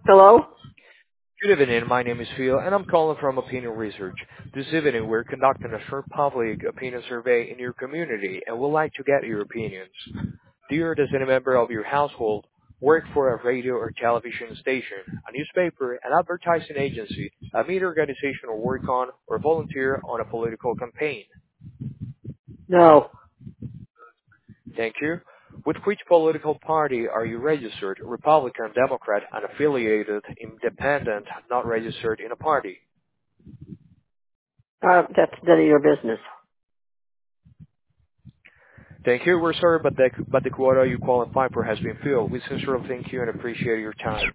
Hello? Good evening. My name is Phil, and I'm calling from Opinion Research. This evening, we're conducting a short public opinion survey in your community, and we'd like to get your opinions. Does any member of your household work for a radio or television station, a newspaper, an advertising agency, a media organization or work on or volunteer on a political campaign? No. Thank you. With which political party are you registered? Republican, Democrat, unaffiliated, independent, not registered in a party? That's none of your business. Thank you. We're sorry, but the quota you qualify for has been filled. We sincerely thank you and appreciate your time.